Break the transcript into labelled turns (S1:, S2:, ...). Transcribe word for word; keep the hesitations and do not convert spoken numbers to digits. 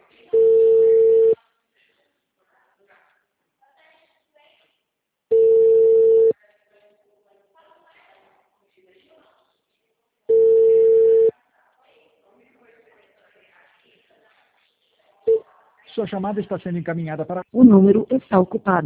S1: Sua chamada está sendo encaminhada para...
S2: O número está ocupado.